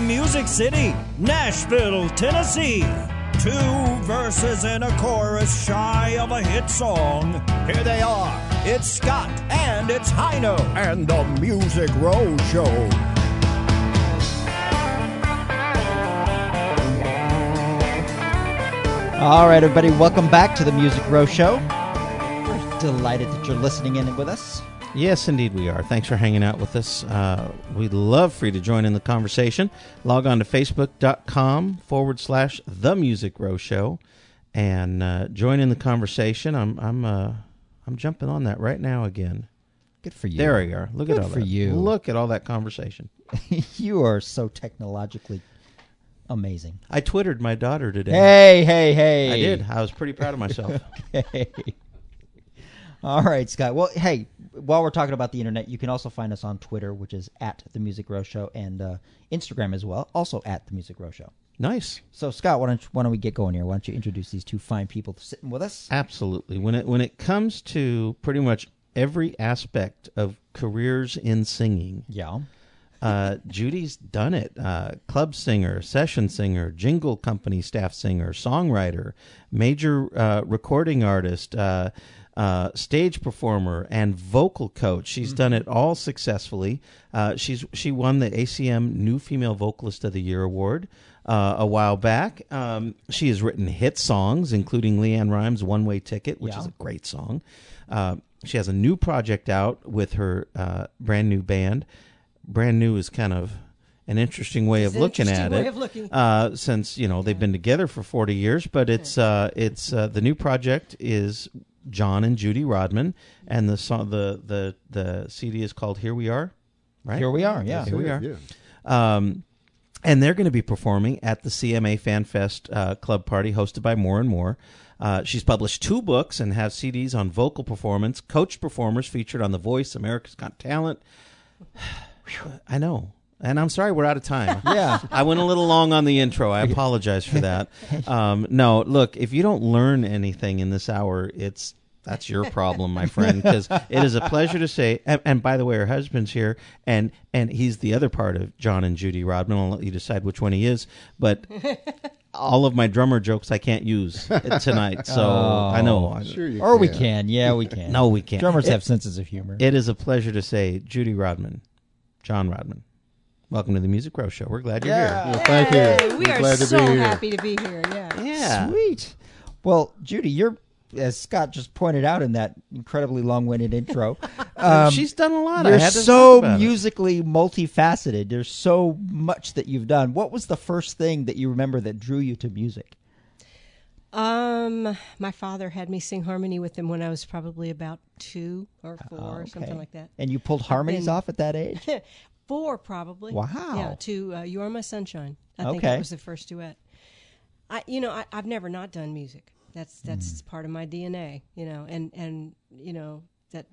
Music City, Nashville, Tennessee. 2 verses and a chorus shy of a hit song. Here they are. It's Scott and it's Hino and the Music Row Show. All right, everybody, welcome back to the Music Row Show. We're delighted that you're listening in with us. Yes, indeed we are. Thanks for hanging out with us. We'd love for you to join in the conversation. Log on to facebook.com/The Music Row Show and join in the conversation. I'm jumping on that right now again. Good for you. There we are. Look Good at all for that. you. Look at all that conversation. You are so technologically amazing. I twittered my daughter today. Hey. I did. I was pretty proud of myself. Okay. All right, Scott. Well, hey, while we're talking about the internet, you can also find us on Twitter, which is at The Music Row Show, and Instagram as well, also at The Music Row Show. Nice. So, Scott, why don't we get going here? Why don't you introduce these two fine people sitting with us? Absolutely. When it comes to pretty much every aspect of careers in singing, Yeah. Judy's done it. Club singer, session singer, jingle company staff singer, songwriter, major recording artist, stage performer, and vocal coach. She's done it all successfully. She won the ACM New Female Vocalist of the Year award a while back. She has written hit songs, including LeAnn Rimes' One Way Ticket, which is a great song. She has a new project out with her brand new band. Brand new is kind of an interesting way of looking at it, since they've been together for 40 years. But it's the new project is John and Judy Rodman, and the song the CD is called Here We Are, right? Here we are, yeah. Here we are. Yeah. And they're going to be performing at the CMA Fan Fest Club Party, hosted by More and More. She's published 2 books and has CDs on vocal performance, coached performers featured on The Voice, America's Got Talent. I know. And I'm sorry we're out of time. Yeah. I went a little long on the intro. I apologize for that. No, look, if you don't learn anything in this hour, that's your problem, my friend, because it is a pleasure to say, and by the way, her husband's here, and he's the other part of John and Judy Rodman. I'll let you decide which one he is, but all of my drummer jokes I can't use tonight, so I know. Sure you Or can. we can. Yeah, we can. No, we can't. Drummers have senses of humor. It is a pleasure to say Judy Rodman, John Rodman. Welcome to the Music Row Show. We're glad you're here. Well, thank you. We We're are glad to so be here. happy to be here. Yeah. Yeah. Sweet. Well, Judy, you're, as Scott just pointed out in that incredibly long-winded intro, She's done a lot. I you're had to so talk about it. musically multifaceted. There's so much that you've done. What was the first thing that you remember that drew you to music? My father had me sing harmony with him when I was probably about 2 or 4 or Okay. something like that. And you pulled harmonies off at that age? 4 probably. Wow. Yeah, to You Are My Sunshine. I think Okay. that was the first duet. I've never not done music. That's part of my DNA, and that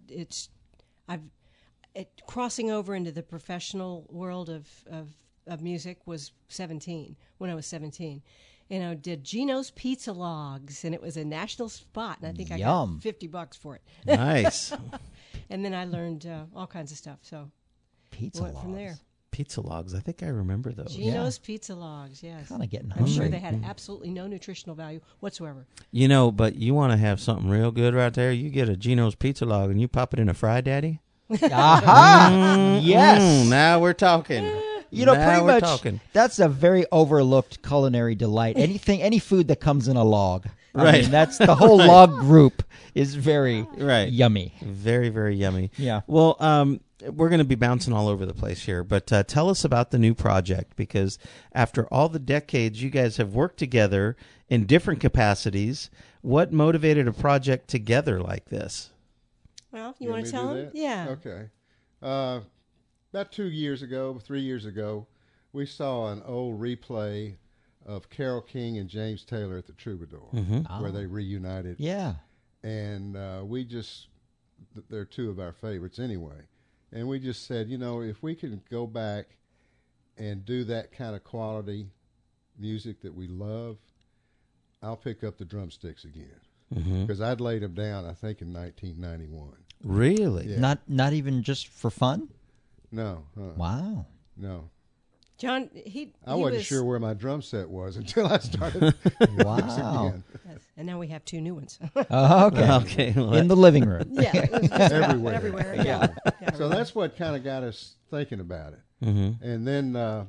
crossing over into the professional world of music was 17, when I was 17. Did Gino's Pizza Logs, and it was a national spot, and I think Yum. I got $50 for it. Nice. And then I learned all kinds of stuff, so Pizza went from logs. there. Pizza logs. I think I remember those. Gino's Pizza Logs, yes. Kind of getting I'm hungry. sure they had absolutely no nutritional value whatsoever. But you want to have something real good right there, you get a Gino's Pizza log and you pop it in a Fry Daddy. Aha! Yes. Now we're talking. Now Now pretty we're much, talking. that's a very overlooked culinary delight. Any food that comes in a log. I Right. mean, that's the whole log group is very Right. yummy. Very, very yummy. Yeah. Well, we're going to be bouncing all over the place here, but tell us about the new project, because after all the decades you guys have worked together in different capacities, what motivated a project together like this? Well, you want to tell them? that? Yeah. Okay. About 3 years ago, we saw an old replay of Carole King and James Taylor at the Troubadour, where they reunited. Yeah. And we just, they're 2 of our favorites anyway. And we just said, if we can go back and do that kind of quality music that we love, I'll pick up the drumsticks again. Because I'd laid them down, I think, in 1991. Really? Yeah. Not even just for fun? No. Wow. No. John, I wasn't sure where my drum set was until I started. Wow. Again. Yes, and now we have 2 new ones. Oh, okay. Okay, well, In the living room. Yeah, it was just Everywhere. everywhere. Yeah. So that's what kind of got us thinking about it. mhm. And then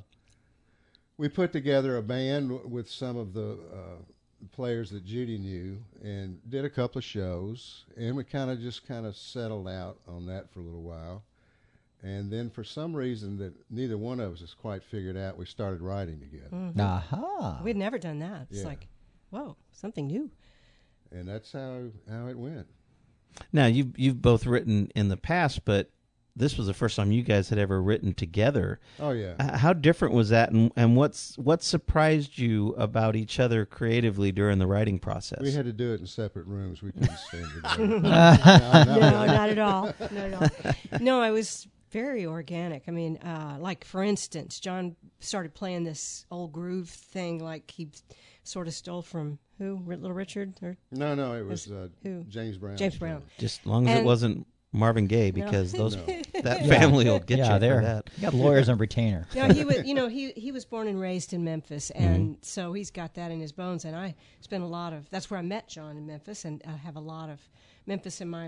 we put together a band with some of the players that Judy knew and did a couple of shows. And we kind of settled out on that for a little while. And then for some reason that neither one of us has quite figured out, we started writing together. Aha. We'd never done that. It's Yeah. like, whoa, something new. And that's how it went. Now you've both written in the past, but this was the first time you guys had ever written together. Oh, yeah. How different was that, and what surprised you about each other creatively during the writing process? We had to do it in separate rooms. We couldn't stand together. No, not at all. Not at all. No, I was very organic. I mean, like for instance, John started playing this old groove thing, like he sort of stole from who? Little Richard? Or No, it was who? James Brown. James Brown. Just as long as it And- wasn't Marvin Gaye, because those No. that family will get Yeah, you they're for that. you got lawyers on retainer. No, he was. He was born and raised in Memphis, and so he's got that in his bones. And I spent a lot of. That's where I met John in Memphis, and I have a lot of Memphis in my,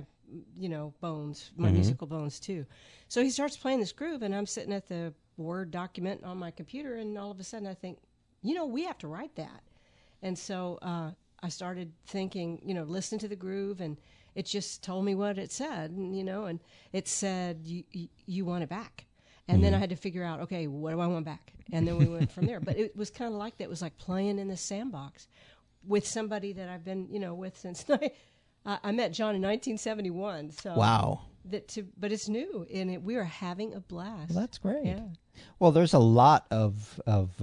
bones, my musical bones too. So he starts playing this groove, and I'm sitting at the Word document on my computer, and all of a sudden I think, we have to write that. And so I started thinking, listen to the groove, and it just told me what it said, and it said, you want it back. And then I had to figure out, okay, what do I want back? And then we went from there. But it was kind of like that. It was like playing in the sandbox with somebody that I've been, with since I met John in 1971. So Wow. But it's new, and we are having a blast. Well, that's great. Yeah. Well, there's a lot of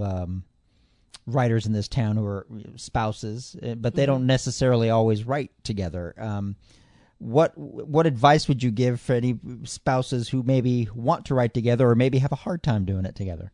writers in this town who are spouses, but they don't necessarily always write together. What advice would you give for any spouses who maybe want to write together or maybe have a hard time doing it together?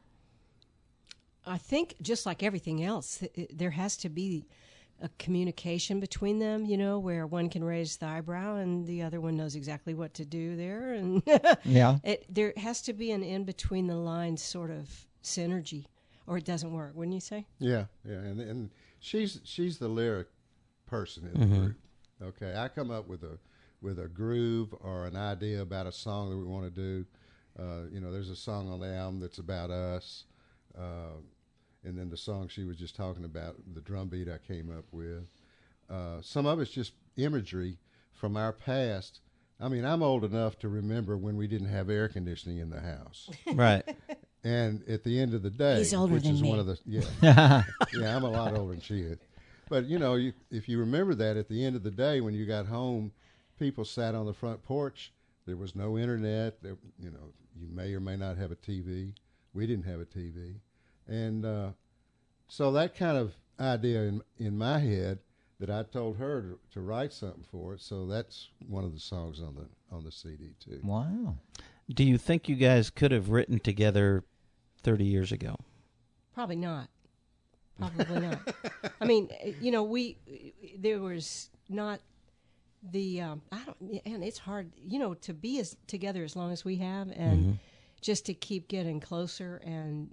I think just like everything else, there has to be a communication between them, where one can raise the eyebrow and the other one knows exactly what to do there. And Yeah. there has to be an in between the lines sort of synergy, or it doesn't work, wouldn't you say? Yeah, and she's the lyric person in the group. Okay, I come up with a groove or an idea about a song that we want to do. There's a song on the album that's about us, and then the song she was just talking about, the drum beat I came up with. Some of it's just imagery from our past. I mean, I'm old enough to remember when we didn't have air conditioning in the house. Right. And at the end of the day, He's older which than is me. one of the yeah, I'm a lot older than she is. But if you remember that, at the end of the day, when you got home, people sat on the front porch. There was no internet. You may or may not have a TV. We didn't have a TV, and so that kind of idea in my head that I told her to write something for it. So that's one of the songs on the CD too. Wow. Do you think you guys could have written together 30 years ago? Probably not. Probably not. I mean, there was not the, and it's hard, to be together as long as we have, and just to keep getting closer and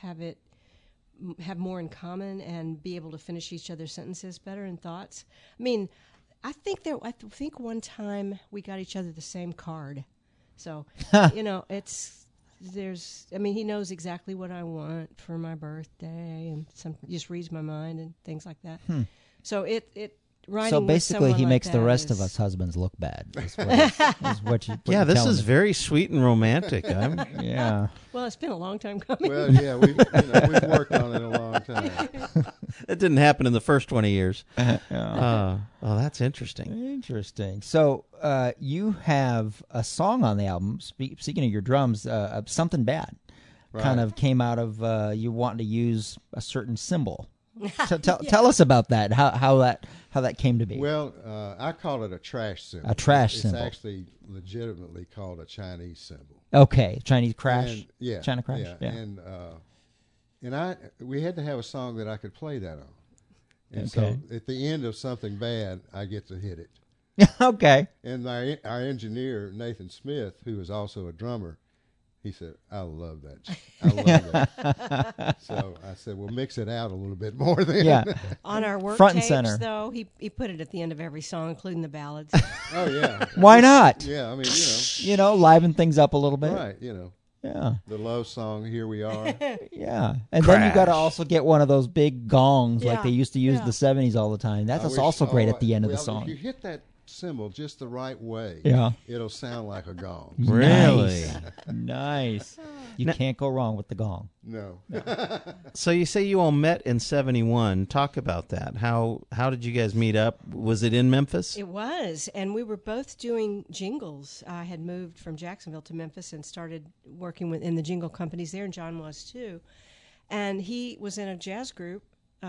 have more in common and be able to finish each other's sentences better and thoughts. I mean, I think one time we got each other the same card. So, he knows exactly what I want for my birthday, and just reads my mind and things like that. So writing So with basically, someone he like makes the that rest of is- us husbands look bad. Is what you Yeah, this telling is me. very sweet and romantic. Yeah. Well, it's been a long time coming. Well, yeah, we've worked on it a long time. It didn't happen in the first 20 years. Yeah. That's interesting. Interesting. So you have a song on the album. Speaking of your drums, "Something Bad," kind Right. of came out of you wanting to use a certain symbol. Tell us about that. How that came to be. Well, I call it a trash symbol. A trash it's symbol. It's actually legitimately called a Chinese symbol. Okay, Chinese crash. And, yeah, China crash. Yeah. And we had to have a song that I could play that on. And Okay. so at the end of Something Bad, I get to hit it. Okay. And our engineer, Nathan Smith, who is also a drummer, He said, I love that. I love that. So I said, well, mix it out a little bit more then. Yeah. On our work Front and tapes, center. though, he put it at the end of every song, including the ballads. Oh, yeah. Why not? Yeah, I mean, Liven things up a little bit. right, Yeah. the love song, Here We Are. Yeah. And then you got to Crash. also get one of those big gongs like Yeah. they used to use in Yeah. the 70s all the time. That's I wish- also great at the end of the well, song. If you hit that cymbal just the right way, Yeah. it'll sound like a gong. Really? Nice. You can't go wrong with the gong. No. So you say you all met in 71. Talk about that. How did you guys meet up? Was it in Memphis? It was, and we were both doing jingles. I had moved from Jacksonville to Memphis and started working in the jingle companies there, and John was too. And he was in a jazz group,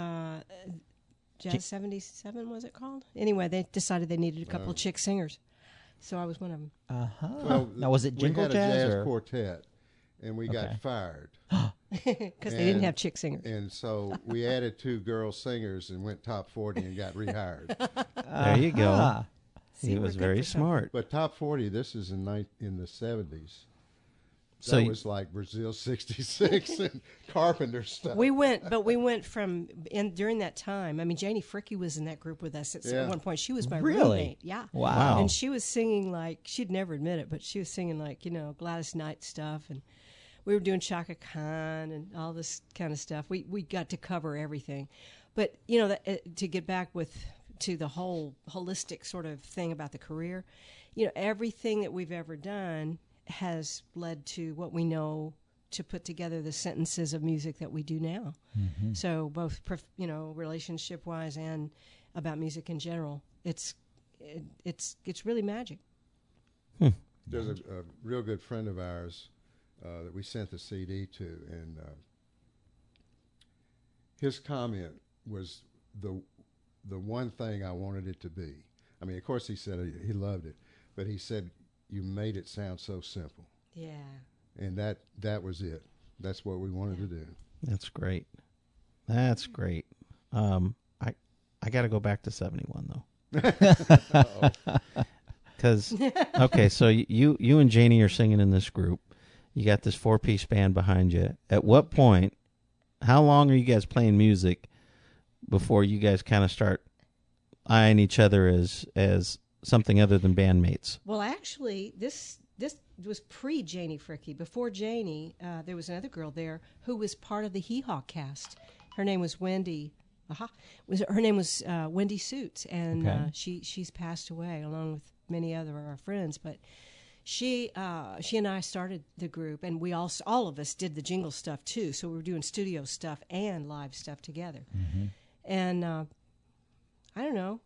Jazz 77 was it called? Anyway, they decided they needed a couple of chick singers, so I was one of them. Well, Now, was it jingle we had jazz a jazz or- quartet, and we Okay. got fired. Because they didn't And- have chick singers. And so we added 2 girl singers and went top 40 and got rehired. There you go. Ah. See, He we're was good very for something. smart. But top 40, this is in the 70s. So That you- was like Brazil 66 and Carpenter stuff. We went from during that time. I mean, Janie Fricke was in that group with us at Yeah. one point. She was my Really? roommate. Yeah. Wow. And she was singing like she'd never admit it, but she was singing like Gladys Knight stuff, and we were doing Chaka Khan and all this kind of stuff. We got to cover everything, but to get back to the whole holistic sort of thing about the career, everything that we've ever done has led to what we know to put together the sentences of music that we do now. Mm-hmm. So both relationship wise and about music in general, it's really magic. There's a real good friend of ours that we sent the CD to, and his comment was the one thing I wanted it to be. I mean, of course, he said he loved it, but he said, you made it sound so simple. Yeah. And that was it. That's what we wanted to do. That's great. That's great. I got to go back to 71 though. Because okay, so you and Janie are singing in this group. You got this 4-piece band behind you. At what point? How long are you guys playing music before you guys kind of start eyeing each other as something other than bandmates? Well, actually, this was pre-Janie Fricke. Before Janie, there was another girl there who was part of the Hee Haw cast. Her name was Wendy. Her name was Wendy Suits, and Okay. she's passed away along with many other of our friends. But she and I started the group, and we all of us did the jingle stuff too. So we were doing studio stuff and live stuff together. Mm-hmm. And I don't know.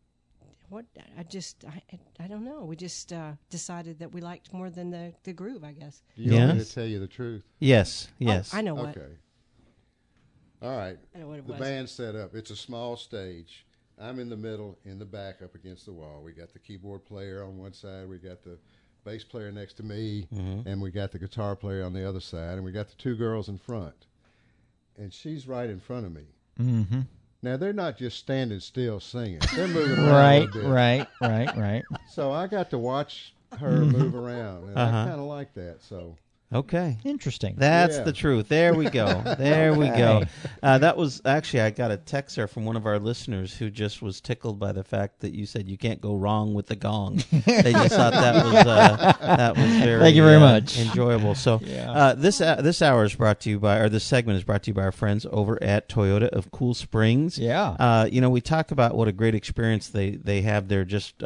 I don't know. We just decided that we liked more than the groove, I guess. Do you want me Yes. to tell you the truth? Yes. Oh, I know what. Okay. All right. I know what it The was. band's set up. It's a small stage. I'm in the middle, in the back, up against the wall. We got the keyboard player on one side. We got the bass player next to me, and we got the guitar player on the other side, and we got the 2 girls in front. And she's right in front of me. Mm-hmm. Now, they're not just standing still singing. They're moving around a little bit. Right. So I got to watch her move around, and Uh-huh. I kind of like that. So Okay. Interesting. That's Yeah. the truth. There we go. There we go. That was actually, I got a text there from one of our listeners who just was tickled by the fact that you said you can't go wrong with the gong. They just thought that was very Thank you very much. enjoyable. So Yeah. this hour is brought to you by, or this segment is brought to you by our friends over at Toyota of Cool Springs. Yeah. We talk about what a great experience they have there just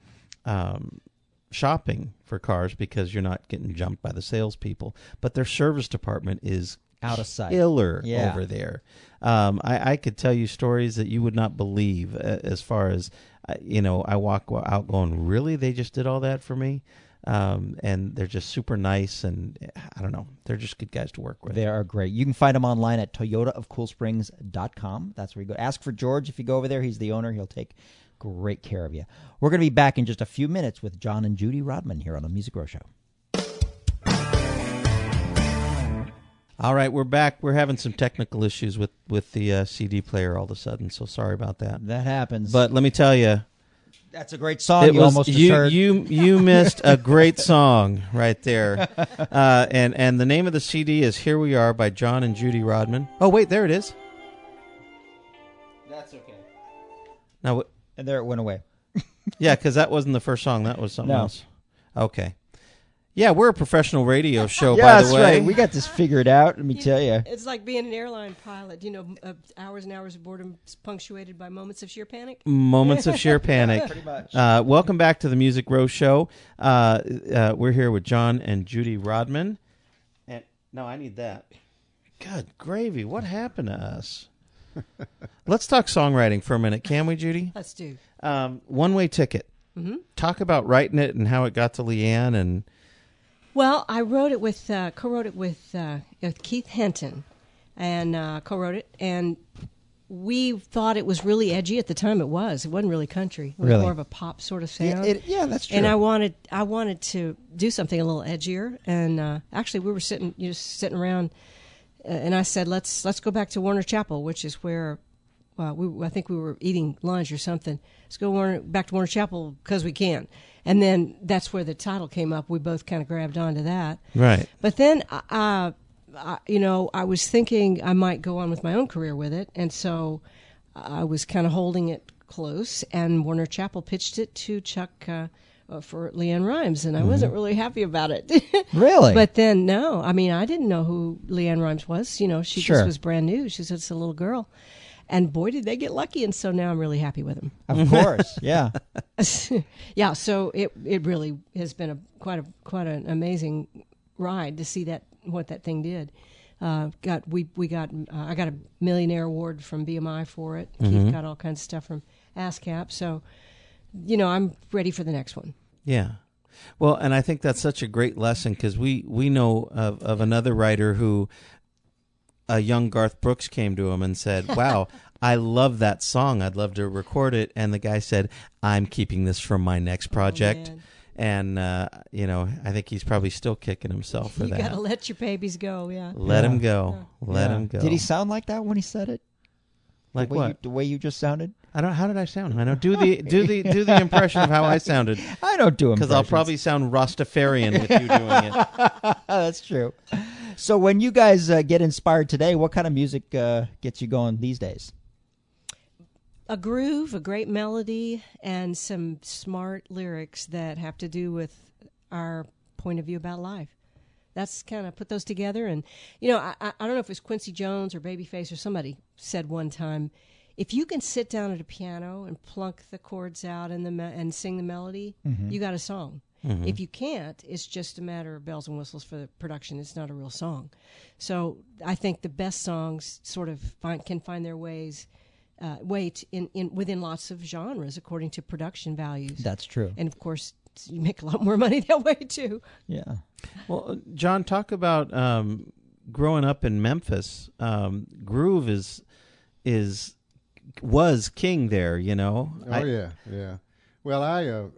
shopping for cars because you're not getting jumped by the salespeople. But their service department is Out of sight. killer Yeah. over there. I could tell you stories that you would not believe as far as, I walk out going, really? They just did all that for me? And they're just super nice, and I don't know. They're just good guys to work with. They are great. You can find them online at toyotaofcoolsprings.com. That's where you go. Ask for George if you go over there. He's the owner. He'll take great care of you. We're going to be back in just a few minutes with John and Judy Rodman here on the Music Row Show. All right, we're back. We're having some technical issues with the CD player all of a sudden, so sorry about that. That happens. But let me tell you, That's a great song. You almost just heard. You missed a great song right there. And the name of the CD is "Here We Are" by John and Judy Rodman. Oh wait, there it is. That's okay. Now, And there it went away. yeah, because that wasn't the first song. That was something No. else. Okay. Yeah, we're a professional radio show, Yeah, by the that's way. right. We got this figured out. Let me tell you. It's like being an airline pilot. Hours and hours of boredom punctuated by moments of sheer panic. Moments of sheer panic. Pretty much. Welcome back to the Music Row Show. We're here with John and Judy Rodman. And no, I need that. Good gravy. What happened to us? Let's talk songwriting for a minute, can we, Judy? Let's do. One Way Ticket. Mm-hmm. Talk about writing it and how it got to Leanne. And Well, I wrote it co-wrote it with Keith Henton, and co-wrote it, and we thought it was really edgy at the time. It wasn't really country. It was Really? more of a pop sort of sound. Yeah, that's true. And I wanted to do something a little edgier. And actually, we were sitting around, and I said, let's go back to Warner Chapel, which is where I think we were eating lunch or something. Let's go back to Warner Chapel because we can. And then that's where the title came up. We both kind of grabbed onto that. right. But then, I was thinking I might go on with my own career with it, and so I was kind of holding it close. And Warner Chappell pitched it to Chuck for Leanne Rimes, and I wasn't really happy about it. Really? But then, no, I mean, I didn't know who Leanne Rimes was. She Sure. just was brand new. She was just a little girl. And boy, did they get lucky, and so now I'm really happy with them. Of course, yeah. Yeah, so it really has been quite an amazing ride to see what that thing did. I got a Millionaire Award from BMI for it. Keith got all kinds of stuff from ASCAP. So, I'm ready for the next one. Yeah. Well, and I think that's such a great lesson because we know of another writer who a young Garth Brooks came to him and said, wow, I love that song. I'd love to record it. And the guy said, I'm keeping this for my next project. man. And, I think he's probably still kicking himself for You that. got to let your babies go, yeah. Let him Yeah. go. Let Yeah. him go. Did he sound like that when he said it? like the way what? the way you just sounded? How did I sound? I know. Do the impression of how I sounded. I don't do Because I'll impressions. probably sound Rastafarian with you doing it. That's true. So when you guys get inspired today, what kind of music gets you going these days? A groove, a great melody, and some smart lyrics that have to do with our point of view about life. That's kind of put those together. And, I don't know if it was Quincy Jones or Babyface or somebody said one time, if you can sit down at a piano and plunk the chords out and sing the melody, you got a song. If you can't, it's just a matter of bells and whistles for the production. It's not a real song. So I think the best songs sort of can find their ways within lots of genres according to production values. That's true. And of course, you make a lot more money that way too. Yeah. Well, John, talk about growing up in Memphis. Groove was king there. Oh yeah. Well,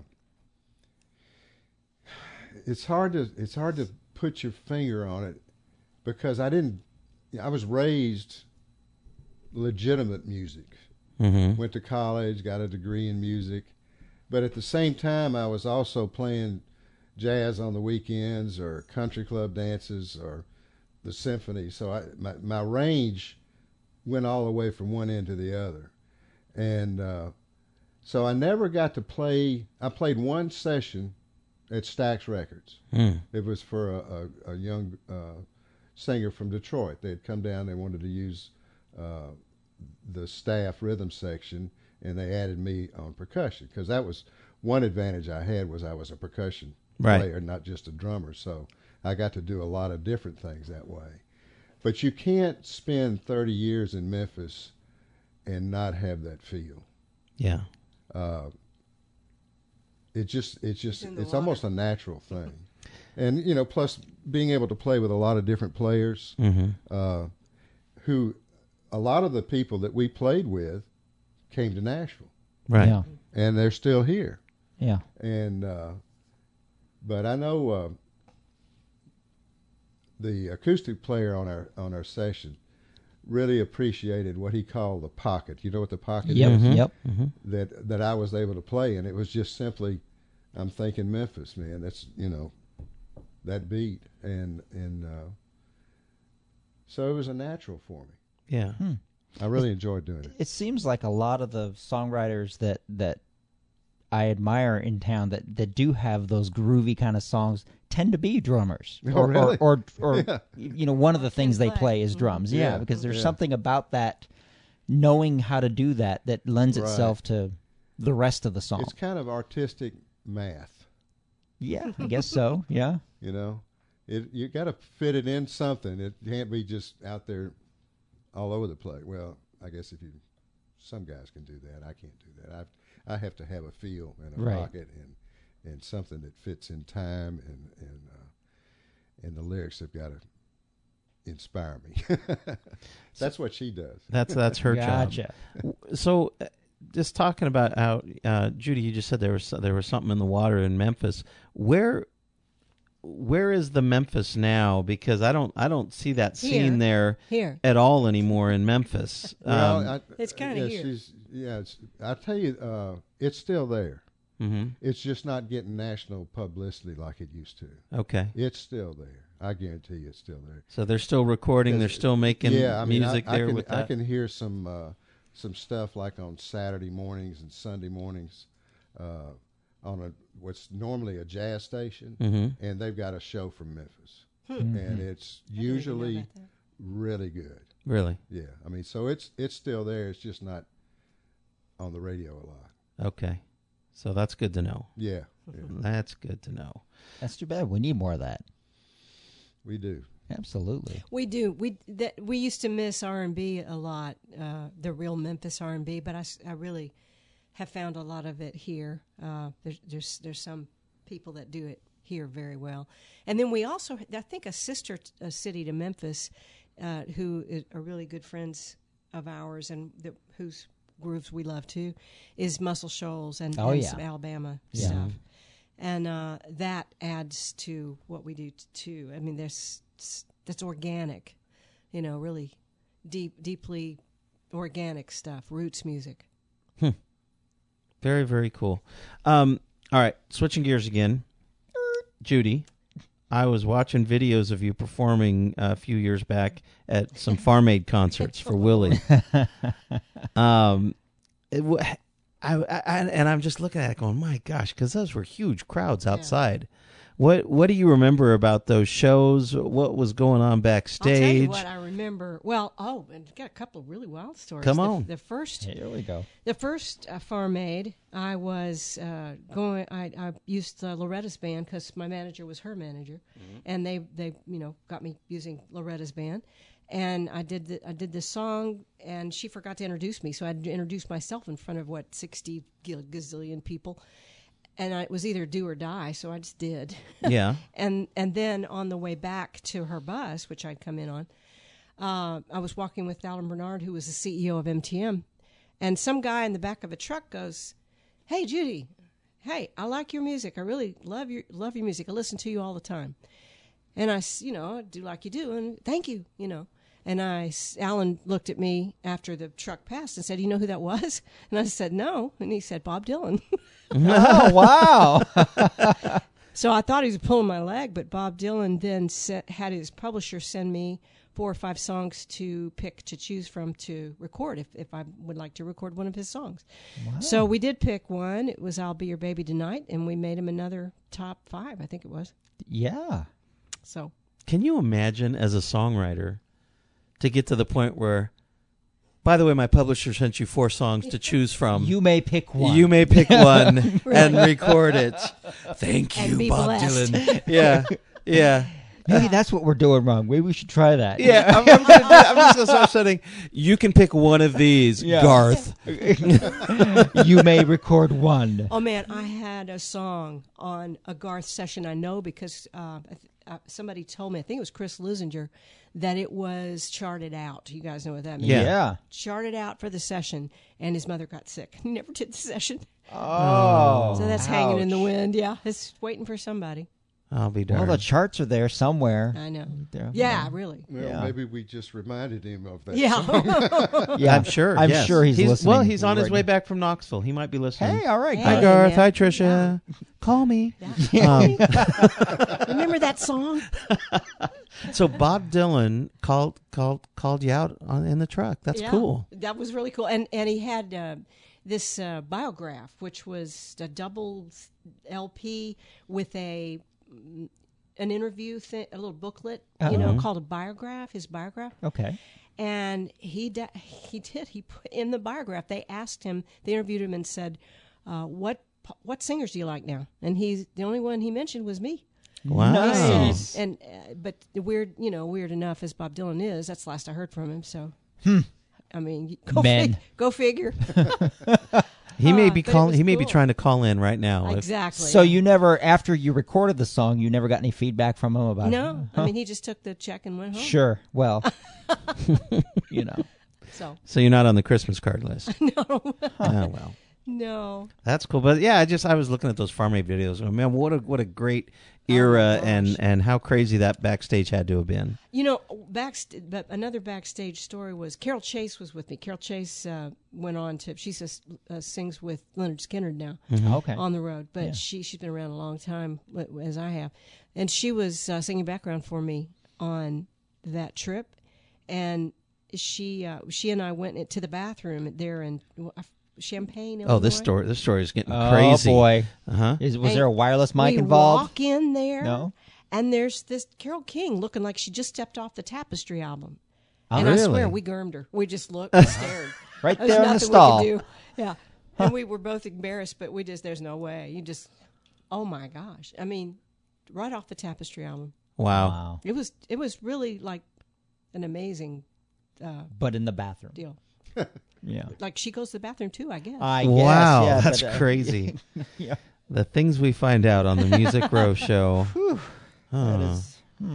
it's hard to put your finger on it because I was raised legitimate music. Went to college, got a degree in music, but at the same time I was also playing jazz on the weekends or country club dances or the symphony. So my range went all the way from one end to the other, and so I never got to play. I played one session at Stax Records. It was for a young singer from Detroit. They had come down. They wanted to use the staff rhythm section, and they added me on percussion because that was one advantage I had was I was a percussion player, not just a drummer. So I got to do a lot of different things that way. But you can't spend 30 years in Memphis and not have that feel. Yeah. It's almost a natural thing. And, plus being able to play with a lot of different players who a lot of the people that we played with came to Nashville. Right. Yeah. And they're still here. Yeah. And but I know the acoustic player on our session really appreciated what he called the pocket. You know what the pocket Yep. is? Yep. That I was able to play, and it was just simply, I'm thinking Memphis, man. That's that beat, and so it was a natural for me. Yeah. I really enjoyed doing it. It seems like a lot of the songwriters that I admire in town that do have those groovy kind of songs tend to be drummers. Oh, really? Or Yeah. one of the things they play. play is drums. Yeah, Yeah, because there's yeah. something about that, knowing how to do that lends Right. itself to the rest of the song. It's kind of artistic math. Yeah, I guess so. Yeah. You got to fit it in something. It can't be just out there all over the place. Well, I guess some guys can do that. I can't do that. I have to have a feel and a Right. pocket and something that fits in time, and the lyrics have got to inspire me. That's what she does. That's her Gotcha. job. So, just talking about how Judy, you just said there was something in the water in Memphis. Where is the Memphis now? Because I don't see that scene there Here. at all anymore in Memphis. It's kinda here. I tell you, it's still there. Mhm. It's just not getting national publicity like it used to. Okay, It's still there. I guarantee you, it's still there. so they're still recording. They're still making music I there can, with that. I can hear some stuff like on Saturday mornings and Sunday mornings on what's normally a jazz station, and they've got a show from Memphis, and it's usually about that. really good. Really? Yeah, I mean, so it's still there. It's just not on the radio a lot. Okay, so that's good to know. Yeah, That's good to know. That's too bad. We need more of that. we do. Absolutely. We do. We used to miss R&B a lot, the real Memphis R&B, but I really have found a lot of it here. There's some people that do it here very well, and then we also, I think, a sister city to Memphis, who are really good friends of ours and whose grooves we love too, is Muscle Shoals and some Alabama stuff, and that adds to what we do too. I mean, that's organic, really deeply organic stuff, roots music. Very, very cool. All right, switching gears again. Judy, I was watching videos of you performing a few years back at some Farm Aid concerts for Willie. And I'm just looking at it going, my gosh, because those were huge crowds outside. What do you remember about those shows? What was going on backstage? I'll tell you what I remember. Well, and got a couple of really wild stories. Come on. The first Here we go. The first Farm Aid, I was going. I used Loretta's band because my manager was her manager, and they got me using Loretta's band, and I did this song, and she forgot to introduce me, so I had to introduce myself in front of 60 gazillion people, and it was either do or die, so I just did. Yeah. And then on the way back to her bus, which I'd come in on, I was walking with Alan Bernard, who was the CEO of MTM. And some guy in the back of a truck goes, "Hey, Judy, hey, I like your music. I really love your music. I listen to you all the time." And I do like you do, and thank you, And Alan looked at me after the truck passed and said, "You know who that was?" And I said, "No." And he said, "Bob Dylan." Oh, wow. So I thought he was pulling my leg, but Bob Dylan then had his publisher send me 4 or 5 songs to choose from to record if I would like to record one of his songs. Wow. So we did pick one. It was "I'll Be Your Baby Tonight," and we made him another top 5, I think it was. Yeah. So Can you imagine as a songwriter to get to the point where, by the way, my publisher sent you 4 songs to choose from. You may pick one. You may pick one and record it. Thank And you, be Bob blessed. Dylan. Yeah, yeah. Maybe that's what we're doing wrong. Maybe we should try that. Yeah, I'm just going to start saying, you can pick one of these, Yeah. Garth. You may record one. Oh man, I had a song on a Garth session. I know because somebody told me, I think it was Chris Lusinger, that it was charted out. You guys know what that means? Yeah. Charted out for the session, and his mother got sick. He never did the session. Oh. So that's hanging in the ouch. wind. Yeah, it's waiting for somebody. I'll be Well, darned. the charts are there somewhere. I know. There. Yeah, really. Well, Yeah. maybe we just reminded him of that. Yeah. Yeah, I'm sure. I'm yes. sure he's listening. Well, he's on his right way now. back from Knoxville. He might be listening. Hey, all right. Hey. Hi, good. Garth. man. Hi, Tricia. Call me. Remember that song? So Bob Dylan called you out in the truck. That's Yeah, cool. That was really cool. And he had this biograph, which was a double LP with an interview thing, a little booklet, called a biograph. His biograph. Okay. And he put in the biograph. They asked him, they interviewed him and said, "What singers do you like now?" And the only one he mentioned was me. Wow. Nice. And but weird enough as Bob Dylan is, that's the last I heard from him. So, I mean, Men. go figure. He may be but it calling. was He may be cool. trying to call in right now. Exactly. So you never, after you recorded the song, you never got any feedback from him about it? No, I mean he just took the check and went home. Sure. Well, you know. So you're not on the Christmas card list. No, Oh well. no. That's cool, but yeah, I was looking at those Farm Aid videos. Oh, man, what a great era, gosh. and how crazy that backstage had to have been. You know, but another backstage story was Carol Chase was with me. Carol Chase went on to sings with Leonard Skinner now Okay. on the road, but she's been around a long time as I have, and she was singing background for me on that trip, and she and I went to the bathroom there in Champaign, Illinois. Oh, this story is getting Oh, crazy. boy. Uh-huh. Was there a wireless mic we involved? walk in there, No? and there's this Carole King looking like she just stepped off the Tapestry album. Oh, And I really? swear, we germed her. We just looked and stared. Right There's there in the nothing stall. we could do. Yeah. And we were both embarrassed, but there's no way. Oh my gosh. I mean, right off the Tapestry album. Wow. Wow. It was really like an amazing But in the bathroom. deal. Yeah. Like she goes to the bathroom too, I guess. I guess, Wow, yeah, that's but, crazy. Yeah. The things we find out on the Music Row show. That is,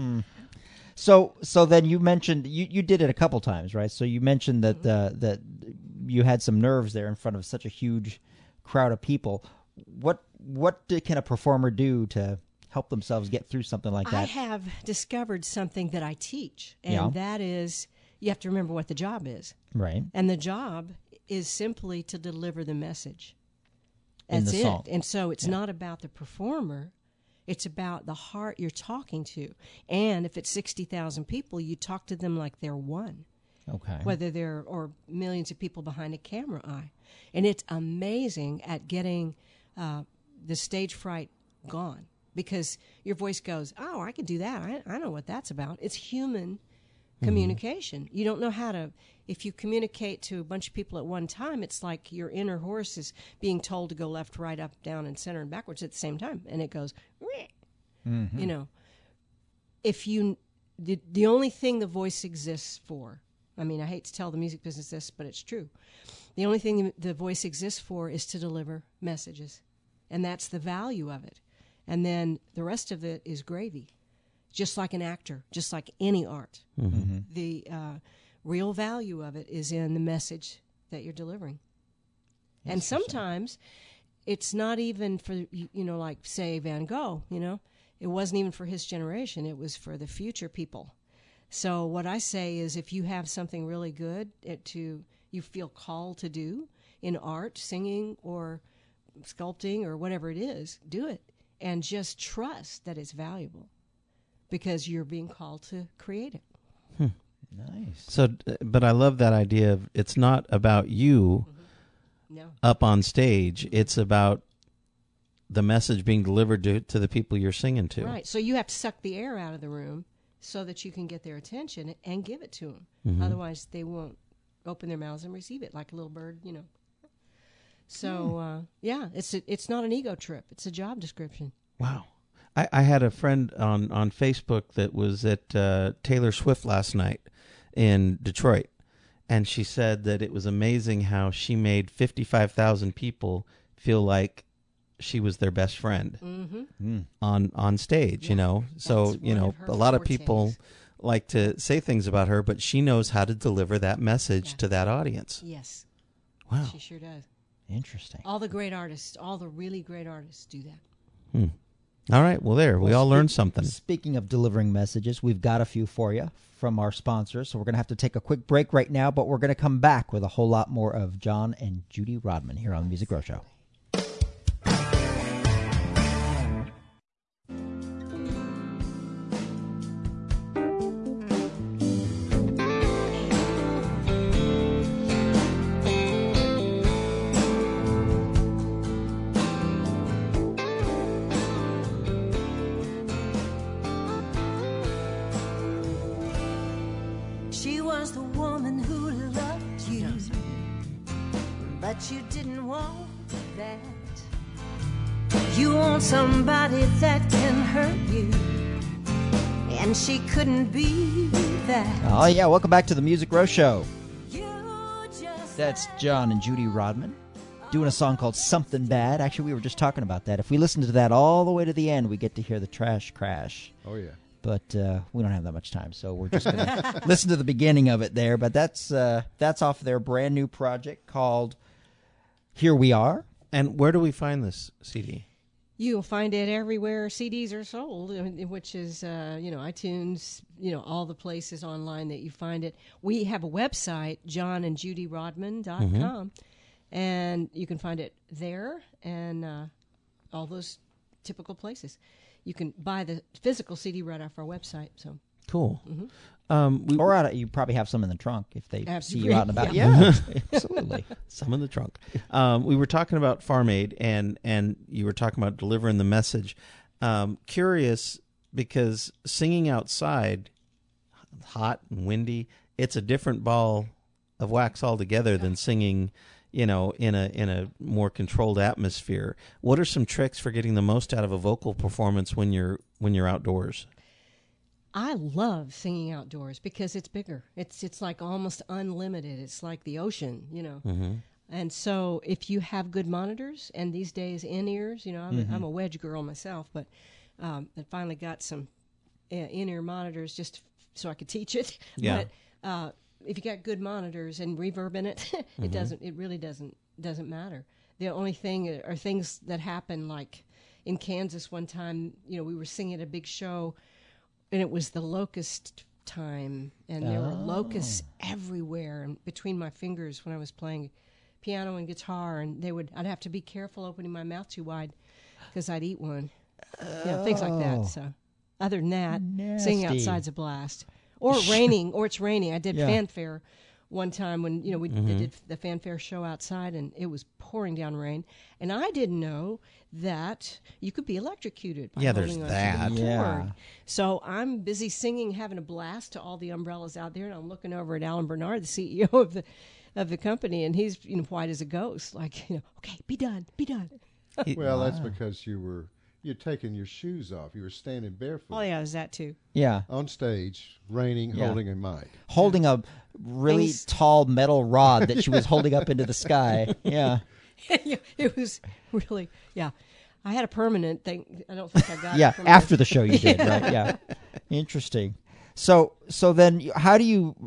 So then you mentioned you did it a couple times, right? So you mentioned that that you had some nerves there in front of such a huge crowd of people. What can a performer do to help themselves get through something like that? I have discovered something that I teach, and Yeah. that is you have to remember what the job is. Right. And the job is simply to deliver the message. In That's the it. song. And so it's not about the performer. It's about the heart you're talking to. And if it's 60,000 people, you talk to them like they're one, Okay. whether they're or millions of people behind a camera eye. And it's amazing at getting the stage fright gone because your voice goes, oh, I can do that. I know what that's about. It's human communication. You don't know how to, if you communicate to a bunch of people at one time, it's like your inner horse is being told to go left, right, up, down, and center and backwards at the same time. And it goes, you know, if you, the only thing the voice exists for, I mean, I hate to tell the music business this, but it's true. The only thing the voice exists for is to deliver messages. And that's the value of it. And then the rest of it is gravy. Just like an actor, just like any art. Mm-hmm. The real value of it is in the message that you're delivering. And sometimes it's not even for, like, say, Van Gogh, it wasn't even for his generation. It was for the future people. So what I say is if you have something really good you feel called to do in art, singing or sculpting or whatever it is, do it. And just trust that it's valuable. Because you're being called to create it. Nice. So, but I love that idea of it's not about you No. up on stage. It's about the message being delivered to the people you're singing to. Right. So you have to suck the air out of the room so that you can get their attention and give it to them. Otherwise, they won't open their mouths and receive it like a little bird, So, it's not an ego trip. It's a job description. Wow. I had a friend on Facebook that was at Taylor Swift last night in Detroit, and she said that it was amazing how she made 55,000 people feel like she was their best friend on stage, So, That's one of her a lot of fortes. people like to say things about her, but she knows how to deliver that message Yeah. to that audience. Yes. Wow. She sure does. Interesting. All the great artists, all the really great artists do that. All right. Well, there. We all learned something. Speaking of delivering messages, we've got a few for you from our sponsors. So we're going to have to take a quick break right now, but we're going to come back with a whole lot more of John and Judy Rodman here on the Music Row Show. She was the woman who loved you, but you didn't want that. You want somebody that can hurt you, and she couldn't be that. Oh, yeah. Welcome back to the Music Row Show. You just That's John and Judy Rodman doing a song called Something Bad. Actually, we were just talking about that. If we listen to that all the way to the end, we get to hear the trash crash. Oh, yeah. But we don't have that much time, so we're just going to listen to the beginning of it there. But that's off their brand new project called Here We Are. And where do we find this CD? You'll find it everywhere CDs are sold, which is, iTunes, all the places online that you find it. We have a website, johnandjudyrodman.com, and you can find it there and all those typical places. You can buy the physical CD right off our website. So Cool. Or you probably have some in the trunk if they see you out and about. Yeah. Yeah, absolutely. Some in the trunk. We were talking about Farm Aid, and you were talking about delivering the message. Curious, because singing outside, hot and windy, it's a different ball of wax altogether than singing, in a more controlled atmosphere. What are some tricks for getting the most out of a vocal performance when you're outdoors? I love singing outdoors because it's bigger. It's like almost unlimited. It's like the ocean, Mm-hmm. And so if you have good monitors, and these days in-ears, I'm a wedge girl myself, but I finally got some in-ear monitors just so I could teach it. Yeah. But if you got good monitors and reverb in it, it really doesn't matter. The only thing are things that happen, like in Kansas one time, we were singing at a big show, and it was the locust time, and there were locusts everywhere and between my fingers when I was playing piano and guitar, and I'd have to be careful opening my mouth too wide because I'd eat one. Things like that. So other than that, singing Nasty. outside's a blast. Or it's raining. I did Yeah. fanfare one time when we did the fanfare show outside, and it was pouring down rain, and I didn't know that you could be electrocuted by Yeah, there's holding onto that. the cord. Yeah. So I'm busy singing, having a blast to all the umbrellas out there, and I'm looking over at Alan Bernard, the CEO of the company, and he's white as a ghost, like okay, be done. Well, that's because you're taking your shoes off. You were standing barefoot Oh yeah, is that too? Yeah. on stage, raining, Yeah. holding a mic. Holding a really Things- tall metal rod that she was holding up into the sky. Yeah. Yeah, it was really, yeah. I had a permanent thing. I don't think I got Yeah, it from after the show you did, right? Yeah. Interesting. So then how do you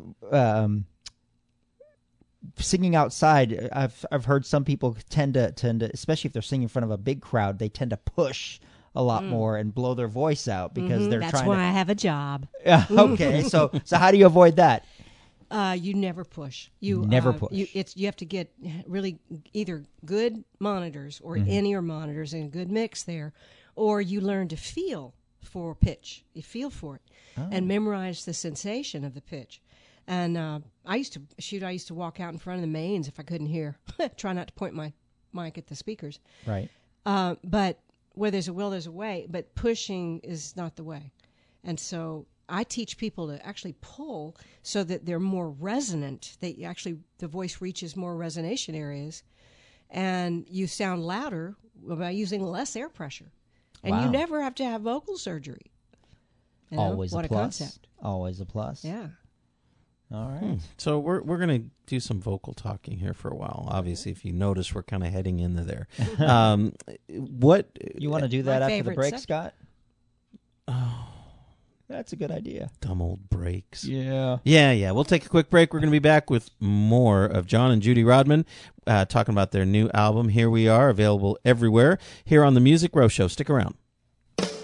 singing outside, I've heard some people tend to, especially if they're singing in front of a big crowd, they tend to push a lot more and blow their voice out because they're That's trying why I have a job. to. Okay, so how do you avoid that? You never push. You Never push. You have to get really either good monitors or in-ear monitors and a good mix there, or you learn to feel for pitch. You feel for it and memorize the sensation of the pitch. And I used to walk out in front of the mains if I couldn't hear. Try not to point my mic at the speakers. Right. But where there's a will, there's a way. But pushing is not the way. And so I teach people to actually pull so that they're more resonant. The voice reaches more resonation areas, and you sound louder by using less air pressure. And Wow. you never have to have vocal surgery. You know, Always what a plus. concept. Always a plus. Yeah. All right. So we're going to do some vocal talking here for a while. Obviously, if you notice, we're kind of heading into there. What You want to do that My after the favorite break, subject. Scott? Oh, that's a good idea. dumb old breaks? Yeah. Yeah. We'll take a quick break. We're going to be back with more of John and Judy Rodman talking about their new album, Here We Are, available everywhere here on the Music Row Show. Stick around.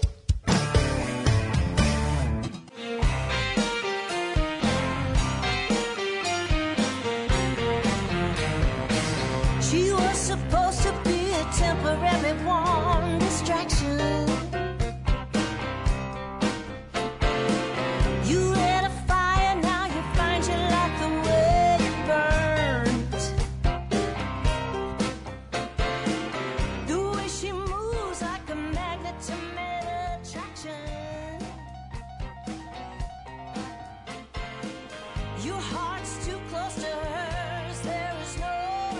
Your heart's too close to hers, there is no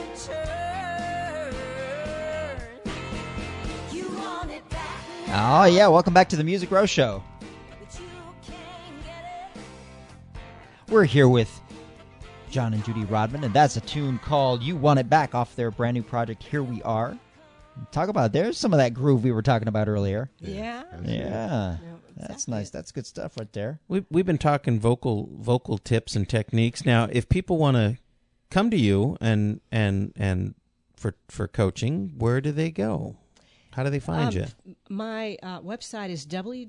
return. You want it back, Oh, yeah. Welcome back to the Music Row Show. but you can't get it. We're here with John and Judy Rodman, and that's a tune called You Want It Back off their brand new project, Here We Are. Talk about, there's some of that groove we were talking about earlier. Yeah. Yeah. That's exactly. nice. That's good stuff right there. We've been talking vocal tips and techniques. Now, if people want to come to you and for coaching, where do they go? How do they find you? My website is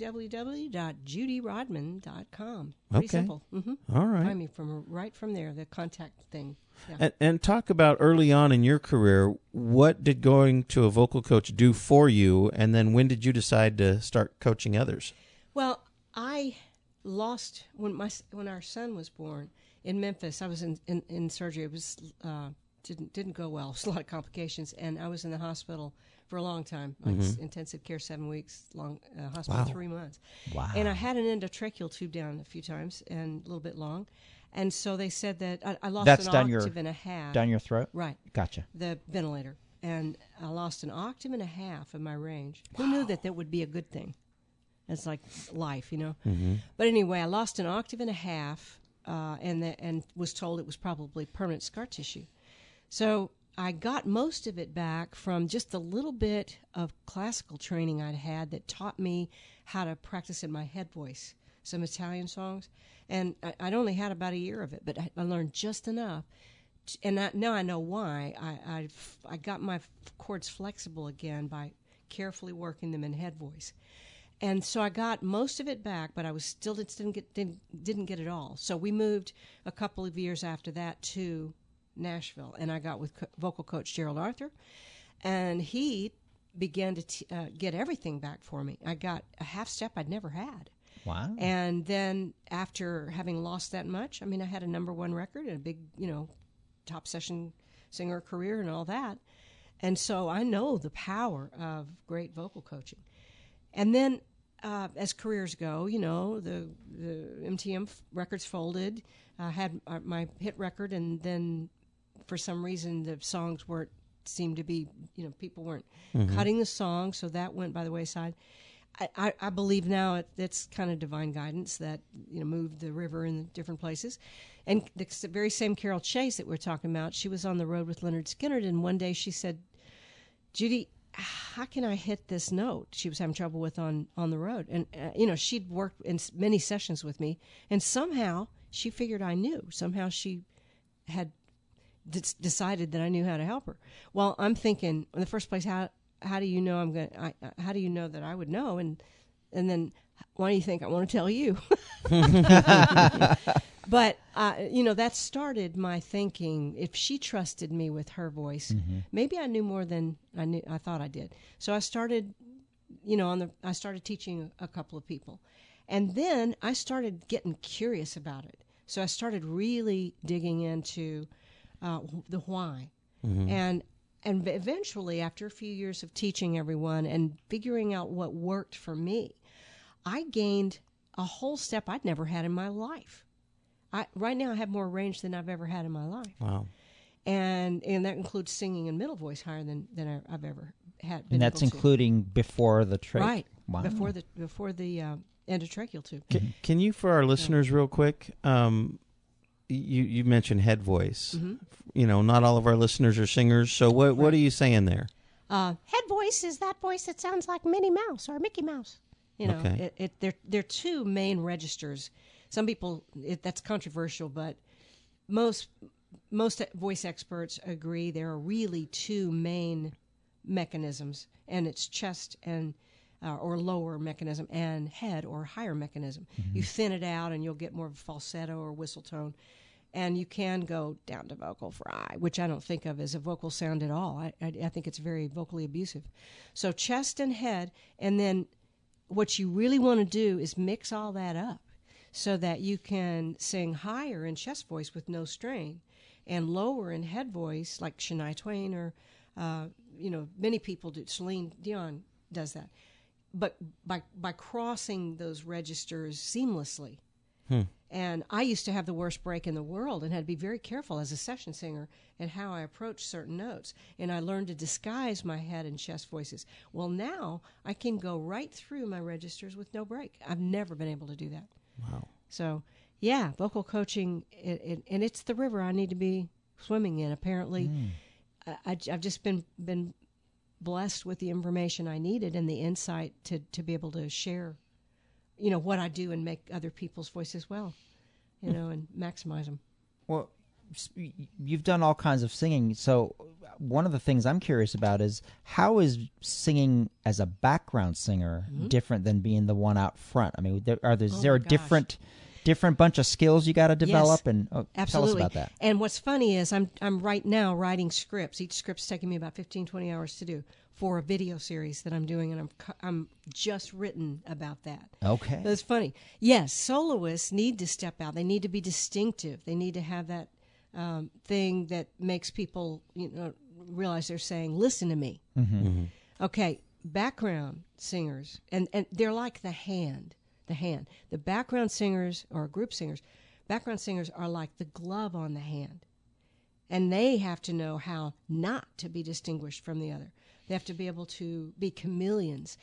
www.judyrodman.com. Pretty Okay. simple. All right. Find me right from there, the contact thing. Yeah. And talk about early on in your career, what did going to a vocal coach do for you, and then when did you decide to start coaching others? Well, I lost when our son was born in Memphis. I was in surgery. It was didn't go well. It was a lot of complications, and I was in the hospital for a long time, like intensive care 7 weeks, long hospital 3 months. Wow. And I had an endotracheal tube down a few times and a little bit long, and so they said that I lost That's an down your- octave and a half. Down your throat? Right. Gotcha. The ventilator, and I lost an octave and a half of my range. Who knew that would be a good thing? It's like life, you know. But anyway, I lost an octave and a half, and was told it was probably permanent scar tissue. So I got most of it back from just a little bit of classical training I'd had that taught me how to practice in my head voice, some Italian songs. And I'd only had about a year of it, but I learned just enough. And now I know why. I got my chords flexible again by carefully working them in head voice. And so I got most of it back, but I was still didn't get it all. So we moved a couple of years after that to Nashville, and I got with vocal coach Gerald Arthur, and he began to get everything back for me. I got a half step I'd never had. Wow. And then after having lost that much, I mean, I had a #1 record and a big, top session singer career and all that. And so I know the power of great vocal coaching. And then as careers go, the MTM records folded. I had my hit record, and then for some reason the songs seemed to be, people weren't cutting the song, so that went by the wayside. I believe now it's kind of divine guidance that moved the river in different places. And the very same Carol Chase that we're talking about, she was on the road with Leonard Skinner, and one day she said, "Judy, how can I hit this note?" She was having trouble with on the road, and she'd worked in many sessions with me, and somehow she figured I knew. Somehow she had decided that I knew how to help her. Well, I'm thinking in the first place, how do you know how do you know that I would know? And then why do you think I want to tell you? But that started my thinking. If she trusted me with her voice, maybe I knew more than I thought I did. So I started, I started teaching a couple of people, and then I started getting curious about it. So I started really digging into the why, and eventually, after a few years of teaching everyone and figuring out what worked for me, I gained a whole step I'd never had in my life. Right now, I have more range than I've ever had in my life. Wow. And that includes singing in middle voice higher than I've ever had. And that's including before the trach. Right. Wow. Before the endotracheal tube. Can you, for our listeners, real quick, you mentioned head voice. Not all of our listeners are singers, so what are you saying there? Head voice is that voice that sounds like Minnie Mouse or Mickey Mouse. Okay. They're two main registers. Some people, that's controversial, but most voice experts agree there are really two main mechanisms, and it's chest and or lower mechanism, and head or higher mechanism. You thin it out, and you'll get more of a falsetto or whistle tone, and you can go down to vocal fry, which I don't think of as a vocal sound at all. I think it's very vocally abusive. So chest and head, and then what you really want to do is mix all that up so that you can sing higher in chest voice with no strain and lower in head voice like Shania Twain or, many people do. Celine Dion does that. But by crossing those registers seamlessly, And I used to have the worst break in the world and had to be very careful as a session singer at how I approached certain notes. And I learned to disguise my head and chest voices. Well, now I can go right through my registers with no break. I've never been able to do that. Wow. So, yeah, vocal coaching, and it's the river I need to be swimming in. Apparently, I've just been blessed with the information I needed and the insight to be able to share, what I do and make other people's voices well, and maximize them. Well, you've done all kinds of singing. So one of the things I'm curious about is how is singing as a background singer different than being the one out front? I mean, is there a different bunch of skills you got to develop? Yes, and absolutely. Tell us about that. And what's funny is I'm right now writing scripts. Each script's taking me about 15, 20 hours to do for a video series that I'm doing, and I'm just written about that. Okay. That's funny. Yes, soloists need to step out. They need to be distinctive. They need to have that thing that makes people realize they're saying, listen to me. Okay, background singers, and they're like the hand. The background singers or group singers, background singers are like the glove on the hand. And they have to know how not to be distinguished from the other. They have to be able to be chameleons.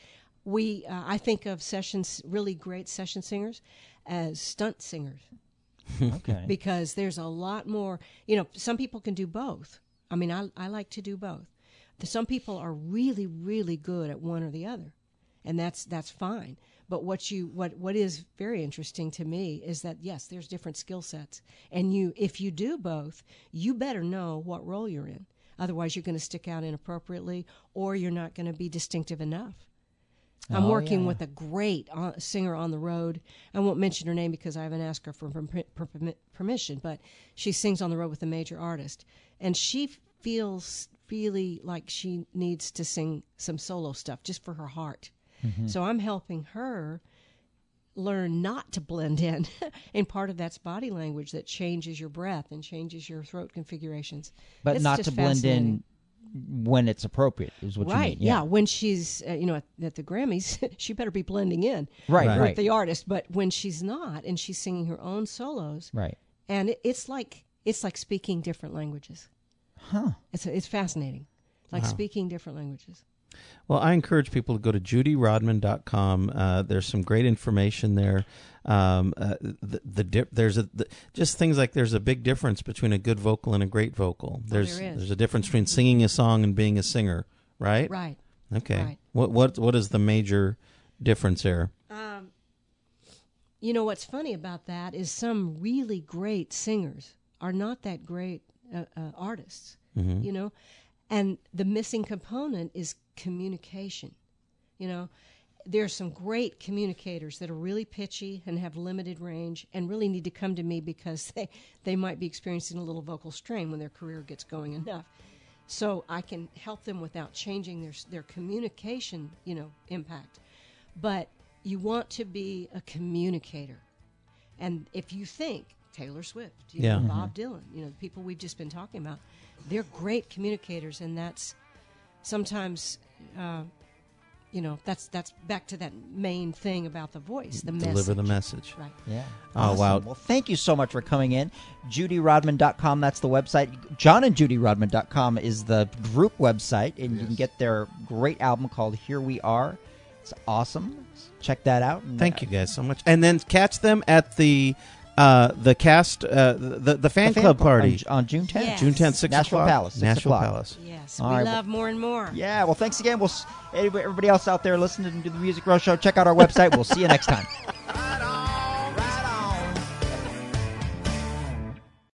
I think of really great session singers as stunt singers. Okay. Because there's a lot more, some people can do both. I mean, I like to do both. Some people are really, really good at one or the other, and that's fine. But what is very interesting to me is that, yes, there's different skill sets. And if you do both, you better know what role you're in. Otherwise, you're going to stick out inappropriately, or you're not going to be distinctive enough. I'm working with a great singer on the road. I won't mention her name because I haven't asked her for permission, but she sings on the road with a major artist. And she feels really like she needs to sing some solo stuff just for her heart. So I'm helping her learn not to blend in. And part of that's body language that changes your breath and changes your throat configurations. But It's not just to blend in when it's appropriate is what you mean. Right, yeah. When she's, at the Grammys, she better be blending in Right. with the artist. But when she's not and she's singing her own solos, Right. and it's like speaking different languages. Huh. It's fascinating, like speaking different languages. Well, I encourage people to go to judyrodman.com. There's some great information there. Just things like there's a big difference between a good vocal and a great vocal. There is. There's a difference between singing a song and being a singer, right? Right. Okay. Right. What is the major difference there? What's funny about that is some really great singers are not that great artists. And the missing component is communication. There's some great communicators that are really pitchy and have limited range and really need to come to me because they might be experiencing a little vocal strain when their career gets going enough. So I can help them without changing their communication, impact. But you want to be a communicator. And if you think Taylor Swift, Bob Dylan, the people we've just been talking about, they're great communicators, and that's sometimes, that's back to that main thing about the voice, the message. Deliver the message. Right. Yeah. Oh, Awesome. wow. Well, thank you so much for coming in. JudyRodman.com, that's the website. JohnandJudyRodman.com is the group website, and you can get their great album called Here We Are. It's awesome. Check that out. Thank you guys so much. And then catch them at the fan club party on June 10th. Yes. June 10th, 6 Nashville o'clock. Palace, 6 Nashville o'clock. Palace. Yes, All we right, love more and more. Yeah, well, thanks again. Everybody else out there listening to the Music Row Show, check out our website. We'll see you next time.